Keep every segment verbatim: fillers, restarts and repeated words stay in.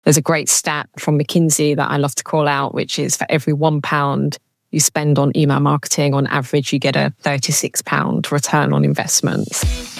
There's a great stat from McKinsey that I love to call out, which is for every one pound you spend on email marketing, on average, you get a thirty-six pound return on investment.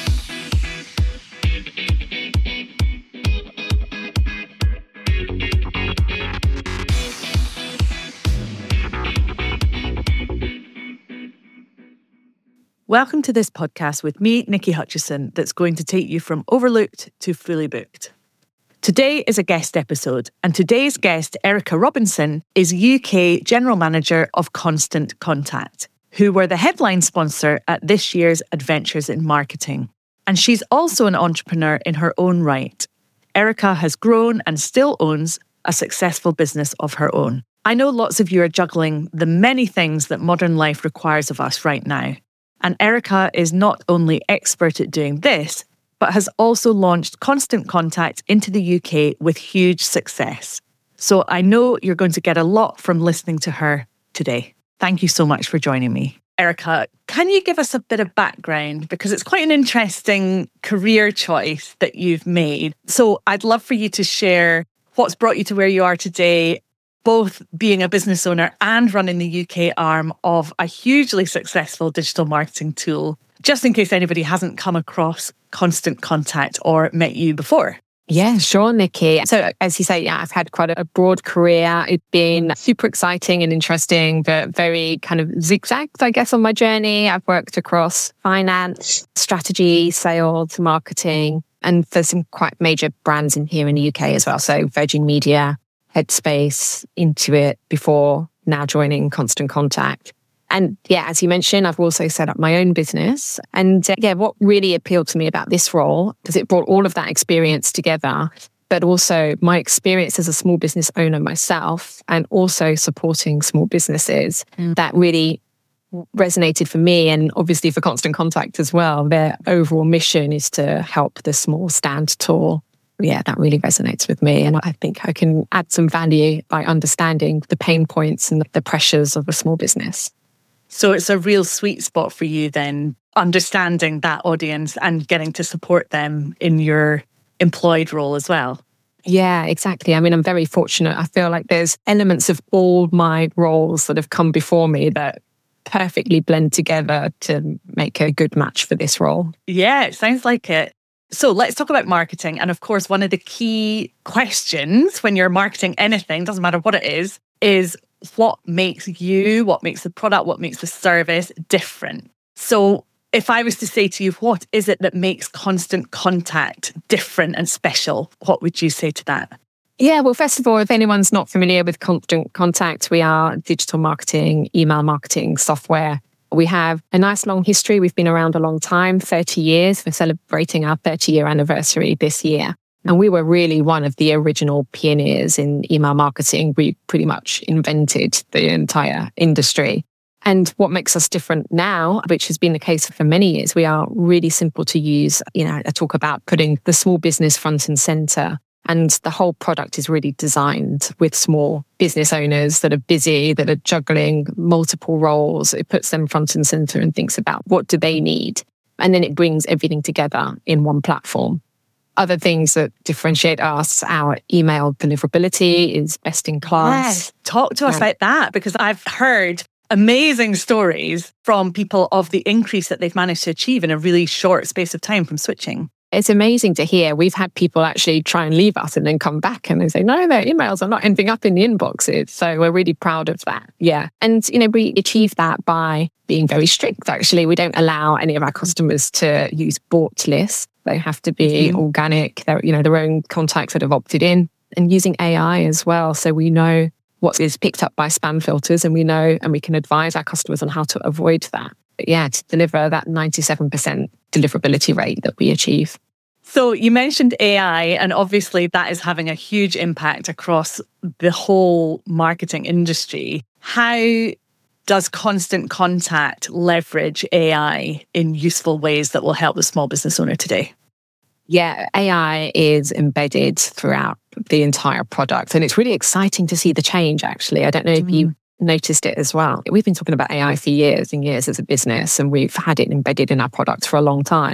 Welcome to this podcast with me, Nikki Hutchison, that's going to take you from overlooked to fully booked. Today is a guest episode, and today's guest, Erica Robinson, is U K General Manager of Constant Contact, who were the headline sponsor at this year's Adventures in Marketing. And she's also an entrepreneur in her own right. Erica has grown and still owns a successful business of her own. I know lots of you are juggling the many things that modern life requires of us right now. And Erica is not only expert at doing this, but has also launched Constant Contact into the U K with huge success. So I know you're going to get a lot from listening to her today. Thank you so much for joining me. Erica, can you give us a bit of background? Because it's quite an interesting career choice that you've made. So I'd love for you to share what's brought you to where you are today, both being a business owner and running the U K arm of a hugely successful digital marketing tool, just in case anybody hasn't come across Constant Contact or met you before. Yeah, sure, Nikki. So as you say, yeah, I've had quite a broad career. It's been super exciting and interesting, but very kind of zigzagged, I guess, on my journey. I've worked across finance, strategy, sales, marketing, and for some quite major brands in here in the U K as well. So Virgin Media, Headspace, Intuit before now joining Constant Contact. And yeah, as you mentioned, I've also set up my own business. And uh, yeah, what really appealed to me about this role, because it brought all of that experience together, but also my experience as a small business owner myself and also supporting small businesses, mm. that really resonated for me and obviously for Constant Contact as well. Their overall mission is to help the small stand tall. Yeah, that really resonates with me. And I think I can add some value by understanding the pain points and the pressures of a small business. So it's a real sweet spot for you then, understanding that audience and getting to support them in your employed role as well. Yeah, exactly. I mean, I'm very fortunate. I feel like there's elements of all my roles that have come before me that perfectly blend together to make a good match for this role. Yeah, it sounds like it. So let's talk about marketing. And of course, one of the key questions when you're marketing anything, doesn't matter what it is, is what makes you, what makes the product, what makes the service different. So if I was to say to you, what is it that makes Constant Contact different and special? What would you say to that? Yeah, well, first of all, if anyone's not familiar with Constant Contact, we are digital marketing, email marketing software. We have a nice long history. We've been around a long time, thirty years. We're celebrating our thirty-year anniversary this year. And we were really one of the original pioneers in email marketing. We pretty much invented the entire industry. And what makes us different now, which has been the case for many years, we are really simple to use. You know, I talk about putting the small business front and center. And the whole product is really designed with small business owners that are busy, that are juggling multiple roles. It puts them front and center and thinks about what do they need. And then it brings everything together in one platform. Other things that differentiate us, our email deliverability is best in class. Yes. Talk to us yeah. about that, because I've heard amazing stories from people of the increase that they've managed to achieve in a really short space of time from switching. It's amazing to hear. We've had people actually try and leave us and then come back and they say, no, their emails are not ending up in the inboxes. So we're really proud of that. Yeah. And, you know, we achieve that by being very strict, actually. We don't allow any of our customers to use bought lists. They have to be mm-hmm. organic. They're, you know, their own contacts that have opted in, and using A I as well. So we know what is picked up by spam filters, and we know and we can advise our customers on how to avoid that. But yeah, to deliver that ninety-seven percent deliverability rate that we achieve. So you mentioned A I, and obviously that is having a huge impact across the whole marketing industry. How does Constant Contact leverage A I in useful ways that will help the small business owner today? Yeah, A I is embedded throughout the entire product. And it's really exciting to see the change, actually. I don't know if mm. you noticed it as well. We've been talking about A I for years and years as a business, and we've had it embedded in our products for a long time.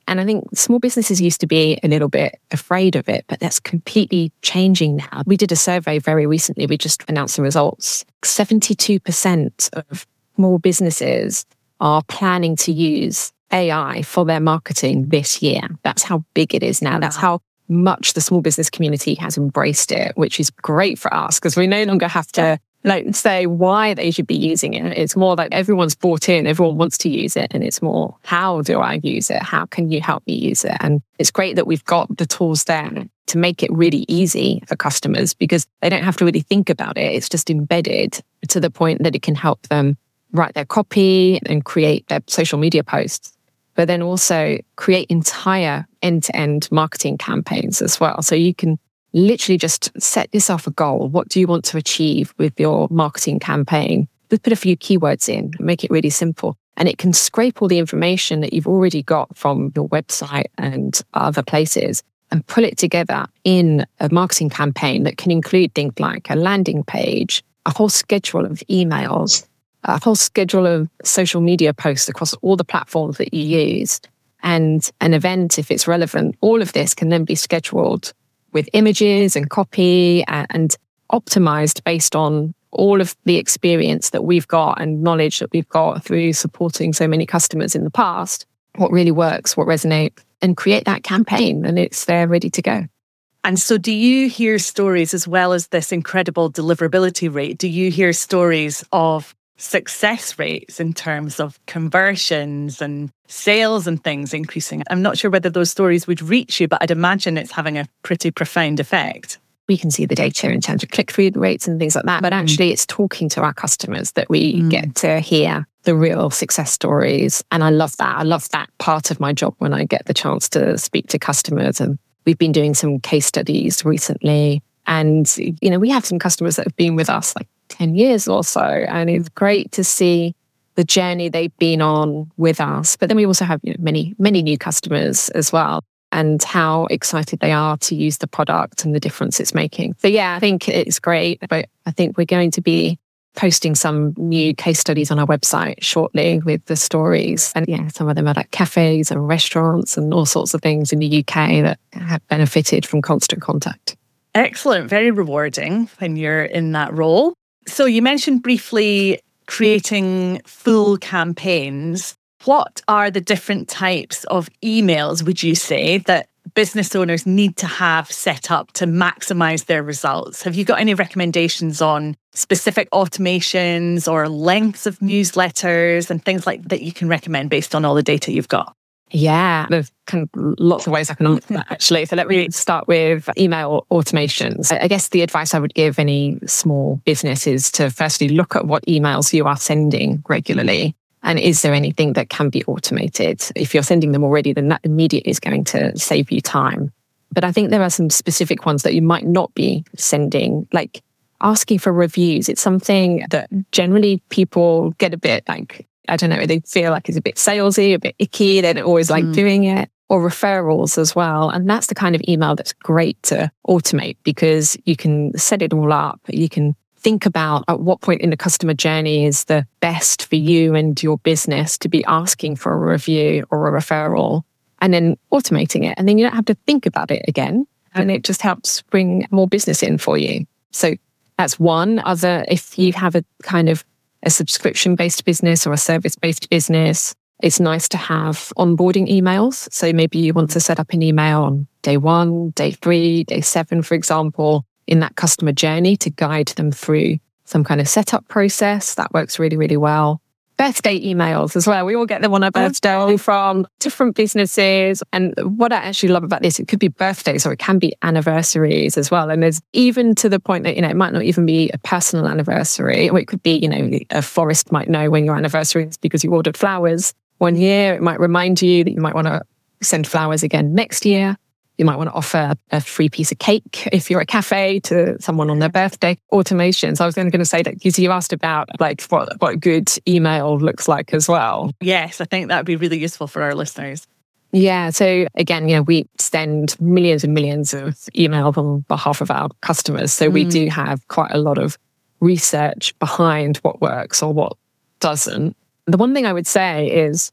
And I think small businesses used to be a little bit afraid of it, but that's completely changing now. We did a survey very recently. We just announced the results. seventy-two percent of small businesses are planning to use A I for their marketing this year. That's how big it is now. That's how much the small business community has embraced it, which is great for us because we no longer have to like say why they should be using it. It's more like everyone's bought in, everyone wants to use it. And it's more, how do I use it? How can you help me use it? And it's great that we've got the tools there to make it really easy for customers because they don't have to really think about it. It's just embedded to the point that it can help them write their copy and create their social media posts, but then also create entire end-to-end marketing campaigns as well. So you can literally just set yourself a goal. What do you want to achieve with your marketing campaign? Just put a few keywords in, make it really simple. And it can scrape all the information that you've already got from your website and other places and pull it together in a marketing campaign that can include things like a landing page, a whole schedule of emails, a whole schedule of social media posts across all the platforms that you use, and an event if it's relevant. All of this can then be scheduled with images and copy and, and optimized based on all of the experience that we've got and knowledge that we've got through supporting so many customers in the past, what really works, what resonates, and create that campaign and it's there ready to go. And so do you hear stories, as well as this incredible deliverability rate, do you hear stories of success rates in terms of conversions and sales and things increasing? I'm not sure whether those stories would reach you, but I'd imagine it's having a pretty profound effect. We can see the data in terms of click-through rates and things like that, but actually it's talking to our customers that we mm. get to hear the real success stories. And I love that. I love that part of my job when I get the chance to speak to customers. And we've been doing some case studies recently. And, you know, we have some customers that have been with us like ten years or so. And it's great to see the journey they've been on with us. But then we also have, you know, many, many new customers as well, and how excited they are to use the product and the difference it's making. So yeah, I think it's great. But I think we're going to be posting some new case studies on our website shortly with the stories. And yeah, some of them are like cafes and restaurants and all sorts of things in the U K that have benefited from Constant Contact. Excellent. Very rewarding when you're in that role. So you mentioned briefly creating full campaigns. What are the different types of emails, would you say, that business owners need to have set up to maximize their results? Have you got any recommendations on specific automations or lengths of newsletters and things like that you can recommend based on all the data you've got? Yeah, there's kind of lots of ways I can answer that actually. So let me start with email automations. I guess the advice I would give any small business is to firstly look at what emails you are sending regularly. And is there anything that can be automated? If you're sending them already, then that immediately is going to save you time. But I think there are some specific ones that you might not be sending, like asking for reviews. It's something that generally people get a bit like, I don't know, they feel like it's a bit salesy, a bit icky. They don't always like mm. doing it. Or referrals as well. And that's the kind of email that's great to automate because you can set it all up. You can think about at what point in the customer journey is the best for you and your business to be asking for a review or a referral and then automating it. And then you don't have to think about it again. And it just helps bring more business in for you. So that's one. Other, if you have a kind of a subscription-based business or a service-based business, it's nice to have onboarding emails. So maybe you want to set up an email on day one, day three, day seven, for example, in that customer journey to guide them through some kind of setup process. That works really, really well. Birthday emails as well. We all get them on our birthday from different businesses. And what I actually love about this, it could be birthdays or it can be anniversaries as well. And there's even to the point that, you know, it might not even be a personal anniversary, or it could be, you know, a florist might know when your anniversary is because you ordered flowers one year. It might remind you that you might want to send flowers again next year. You might want to offer a free piece of cake if you're a cafe to someone on their birthday. Automations. I was going to say that because you asked about like what, what good email looks like as well. Yes, I think that would be really useful for our listeners. Yeah. So again, you know, we send millions and millions of emails on behalf of our customers. So mm. we do have quite a lot of research behind what works or what doesn't. The one thing I would say is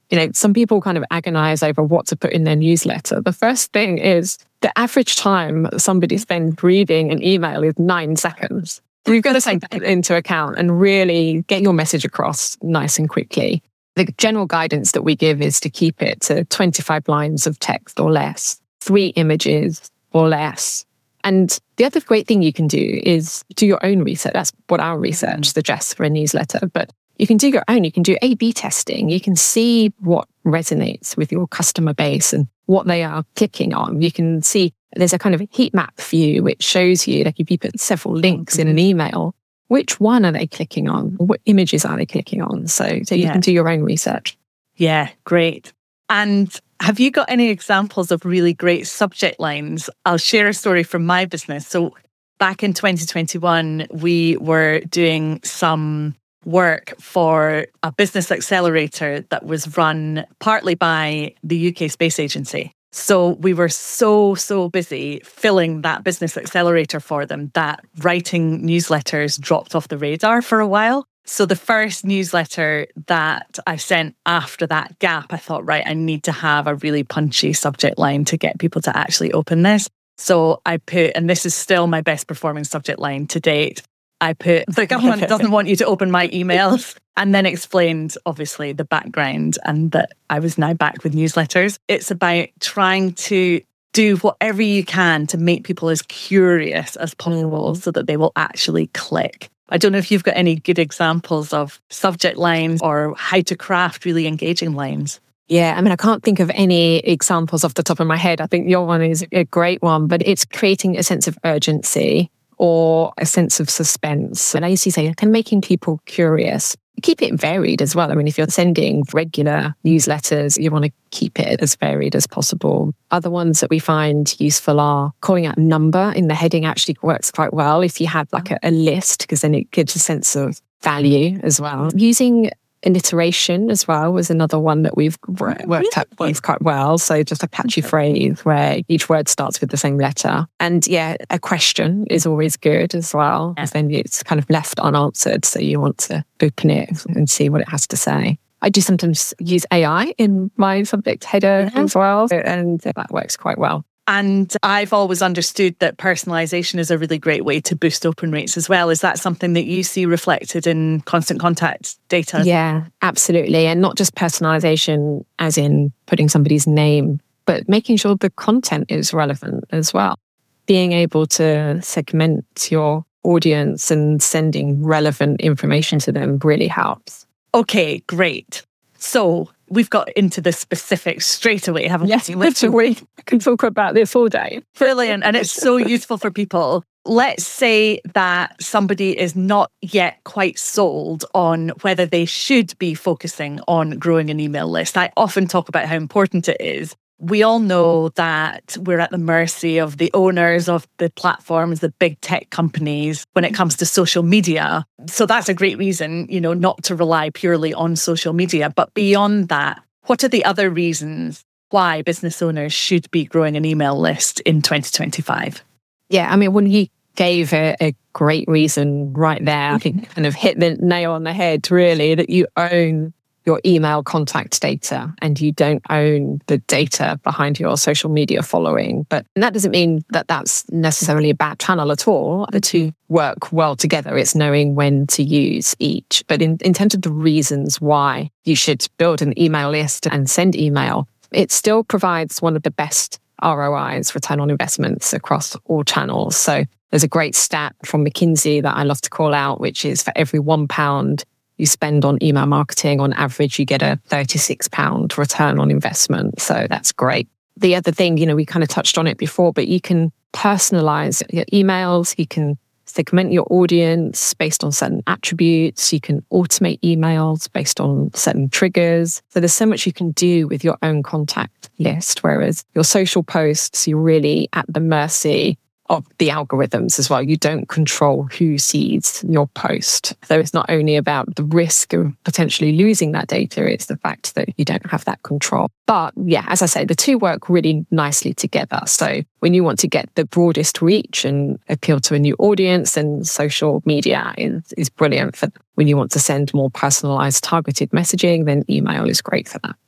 You know, some people kind of agonize over what to put in their newsletter. The first thing is the average time that somebody spends reading an email is nine seconds. You've got to take that into account and really get your message across nice and quickly. The general guidance that we give is to keep it to twenty-five lines of text or less, three images or less. And the other great thing you can do is do your own research. That's what our research suggests for a newsletter. But you can do your own. You can do A B testing. You can see what resonates with your customer base and what they are clicking on. You can see there's a kind of heat map view which shows you, like if you put several links in an email, which one are they clicking on? What images are they clicking on? So, so you yeah. can do your own research. Yeah, great. And have you got any examples of really great subject lines? I'll share a story from my business. So back in twenty twenty-one, we were doing some work for a business accelerator that was run partly by the U K Space Agency. So we were so, so busy filling that business accelerator for them that writing newsletters dropped off the radar for a while. So the first newsletter that I sent after that gap, I thought, right, I need to have a really punchy subject line to get people to actually open this. So I put, and this is still my best performing subject line to date, I put, the government doesn't want you to open my emails, and then explained, obviously, the background and that I was now back with newsletters. It's about trying to do whatever you can to make people as curious as possible so that they will actually click. I don't know if you've got any good examples of subject lines or how to craft really engaging lines. Yeah, I mean, I can't think of any examples off the top of my head. I think your one is a great one, but it's creating a sense of urgency or a sense of suspense. And I used to say, kind of making people curious. Keep it varied as well. I mean, if you're sending regular newsletters, you want to keep it as varied as possible. Other ones that we find useful are calling out a number in the heading actually works quite well if you have like a, a list, because then it gives a sense of value as well. Using alliteration as well was another one that we've worked out works quite well. So just a catchy phrase where each word starts with the same letter. And yeah, a question is always good as well, because then it's kind of left unanswered. So you want to open it and see what it has to say. I do sometimes use A I in my subject header mm-hmm. as well, and that works quite well. And I've always understood that personalization is a really great way to boost open rates as well. Is that something that you see reflected in Constant Contact data? Yeah, absolutely. And not just personalization as in putting somebody's name, but making sure the content is relevant as well. Being able to segment your audience and sending relevant information to them really helps. Okay, great. So we've got into the specifics straight away, haven't yes, we? Yes, we can talk about this all day. Brilliant. And it's so useful for people. Let's say that somebody is not yet quite sold on whether they should be focusing on growing an email list. I often talk about how important it is. We all know that we're at the mercy of the owners of the platforms, the big tech companies, when it comes to social media. So that's a great reason, you know, not to rely purely on social media. But beyond that, what are the other reasons why business owners should be growing an email list in twenty twenty-five? Yeah, I mean, when you gave a, a great reason right there, I think kind of hit the nail on the head, really, that you own your email contact data and you don't own the data behind your social media following. But that doesn't mean that that's necessarily a bad channel at all. The two work well together. It's knowing when to use each. But in, in terms of the reasons why you should build an email list and send email, it still provides one of the best R O Is, return on investments, across all channels. So there's a great stat from McKinsey that I love to call out, which is for every one pound you spend on email marketing, on average, you get a thirty-six pound return on investment. So that's great. The other thing, you know, we kind of touched on it before, but you can personalize your emails. You can segment your audience based on certain attributes. You can automate emails based on certain triggers. So there's so much you can do with your own contact list, whereas your social posts, you're really at the mercy of the algorithms as well. You don't control who sees your post. So it's not only about the risk of potentially losing that data, it's the fact that you don't have that control. But yeah, as I say, the two work really nicely together. So when you want to get the broadest reach and appeal to a new audience, then social media is, is brilliant for that. When you want to send more personalized, targeted messaging, then email is great for that.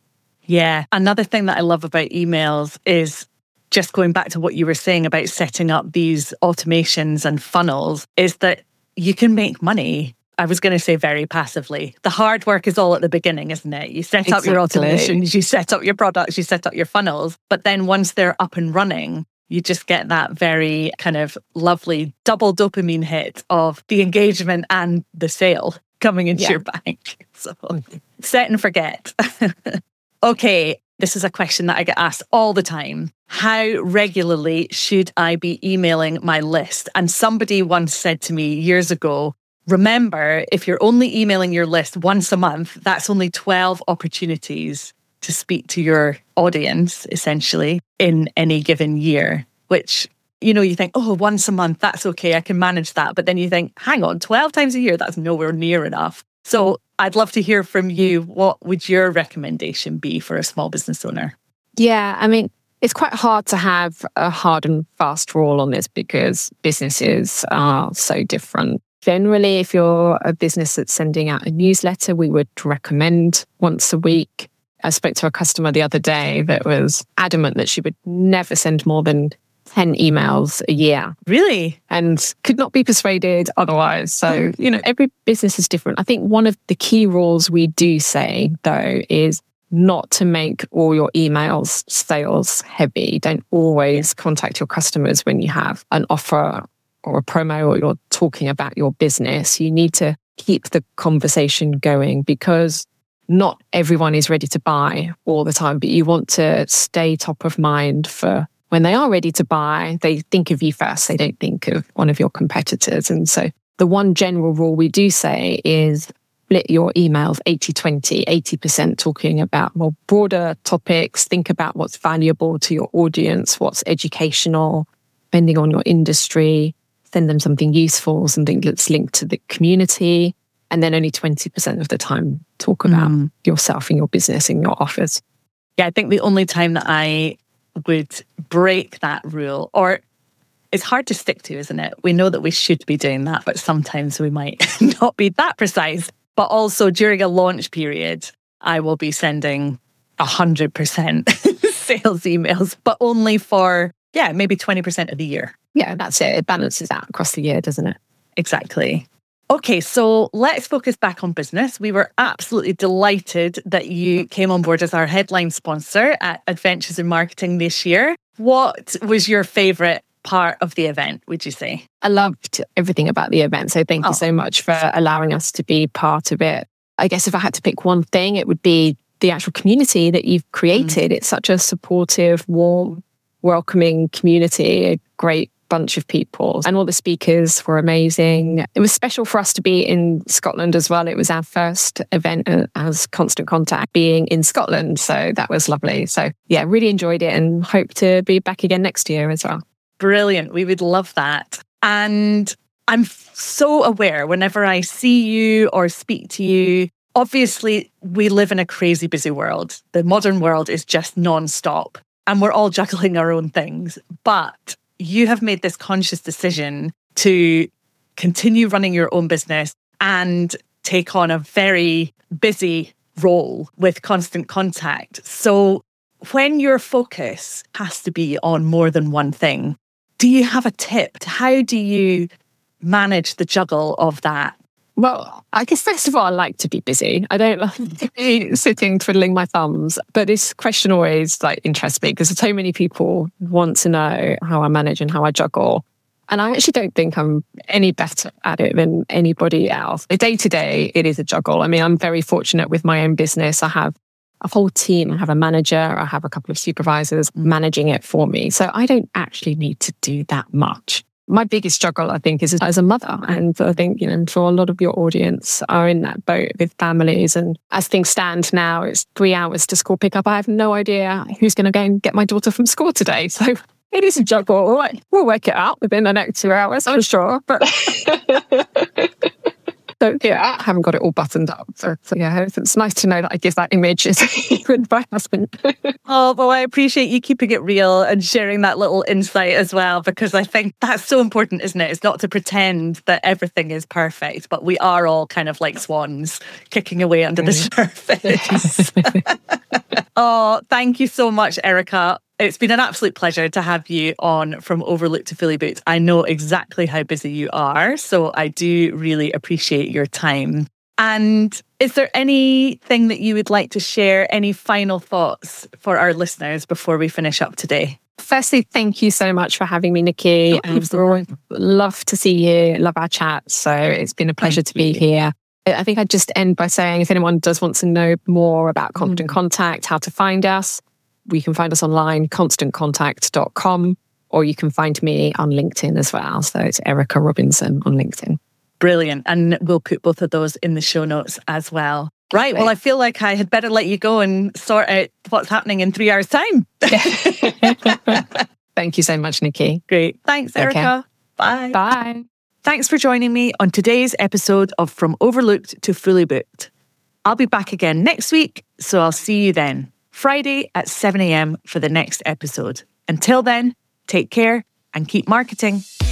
Yeah. Another thing that I love about emails is just going back to what you were saying about setting up these automations and funnels, is that you can make money. I was going to say very passively. The hard work is all at the beginning, isn't it? You set Exactly. up your automations, you set up your products, you set up your funnels. But then once they're up and running, you just get that very kind of lovely double dopamine hit of the engagement and the sale coming into Yeah. your bank. So set and forget. Okay, this is a question that I get asked all the time. How regularly should I be emailing my list? And somebody once said to me years ago, remember, if you're only emailing your list once a month, that's only twelve opportunities to speak to your audience, essentially, in any given year, which, you know, you think, oh, once a month, that's okay, I can manage that. But then you think, hang on, twelve times a year, that's nowhere near enough. So I'd love to hear from you. What would your recommendation be for a small business owner? Yeah, I mean, it's quite hard to have a hard and fast rule on this because businesses are so different. Generally, if you're a business that's sending out a newsletter, we would recommend once a week. I spoke to a customer the other day that was adamant that she would never send more than ten emails a year. Really? And could not be persuaded otherwise. So, you know, every business is different. I think one of the key rules we do say, though, is not to make all your emails sales heavy. Don't always contact your customers when you have an offer or a promo or you're talking about your business. You need to keep the conversation going because not everyone is ready to buy all the time, but you want to stay top of mind for when they are ready to buy. They think of you first. They don't think of one of your competitors. And so the one general rule we do say is split your emails eighty twenty, eighty percent talking about more broader topics. Think about what's valuable to your audience, what's educational, depending on your industry. Send them something useful, something that's linked to the community. And then only twenty percent of the time talk about mm. yourself and your business and your offers. Yeah, I think the only time that I would break that rule, or it's hard to stick to, isn't it? We know that we should be doing that, but sometimes we might not be that precise. But also during a launch period, I will be sending one hundred percent sales emails, but only for, yeah, maybe twenty percent of the year. Yeah, that's it. It balances out across the year, doesn't it? Exactly. Okay, so let's focus back on business. We were absolutely delighted that you came on board as our headline sponsor at Adventures in Marketing this year. What was your favourite part of the event, would you say? I loved everything about the event. So thank oh. you so much for allowing us to be part of it. I guess if I had to pick one thing, it would be the actual community that you've created. Mm. It's such a supportive, warm, welcoming community, a great bunch of people, and all the speakers were amazing. It was special for us to be in Scotland as well. It was our first event as Constant Contact being in Scotland, so that was lovely. So yeah, really enjoyed it and hope to be back again next year as well. Brilliant. We would love that. And I'm so aware whenever I see you or speak to you, obviously we live in a crazy busy world. The modern world is just non-stop and we're all juggling our own things, but you have made this conscious decision to continue running your own business and take on a very busy role with Constant Contact. So when your focus has to be on more than one thing, do you have a tip? How do you manage the juggle of that? Well, I guess first of all, I like to be busy. I don't like to be sitting twiddling my thumbs. But this question always like interests me because so many people want to know how I manage and how I juggle. And I actually don't think I'm any better at it than anybody else. Day to day, it is a juggle. I mean, I'm very fortunate with my own business. I have a whole team. I have a manager. I have a couple of supervisors managing it for me. So I don't actually need to do that much. My biggest struggle, I think, is as a mother. And I think, you know, for a lot of your audience are in that boat with families. And as things stand now, it's three hours to school pickup. I have no idea who's going to go and get my daughter from school today. So it is a juggle. We'll work it out within the next two hours, I'm sure. But So yeah, I haven't got it all buttoned up. So, so yeah, it's nice to know that I give that image as with my husband. Oh, well, I appreciate you keeping it real and sharing that little insight as well, because I think that's so important, isn't it? It's not to pretend that everything is perfect, but we are all kind of like swans kicking away under the surface. Oh, thank you so much, Erica. It's been an absolute pleasure to have you on From Overlooked to Fully Booked. I know exactly how busy you are, so I do really appreciate your time. And is there anything that you would like to share, any final thoughts for our listeners before we finish up today? Firstly, thank you so much for having me, Nikki. Oh, um, always love to see you, love our chat. So it's been a pleasure thank to you. be here. I think I'd just end by saying if anyone does want to know more about Constant mm. Contact, how to find us, we can find us online, constant contact dot com, or you can find me on LinkedIn as well. So it's Erica Robinson on LinkedIn. Brilliant. And we'll put both of those in the show notes as well. Right. Well, I feel like I had better let you go and sort out what's happening in three hours' time. Thank you so much, Nikki. Great. Thanks, Erica. Okay. Bye. Bye. Thanks for joining me on today's episode of From Overlooked to Fully Booked. I'll be back again next week, so I'll see you then, Friday at seven a.m. for the next episode. Until then, take care and keep marketing.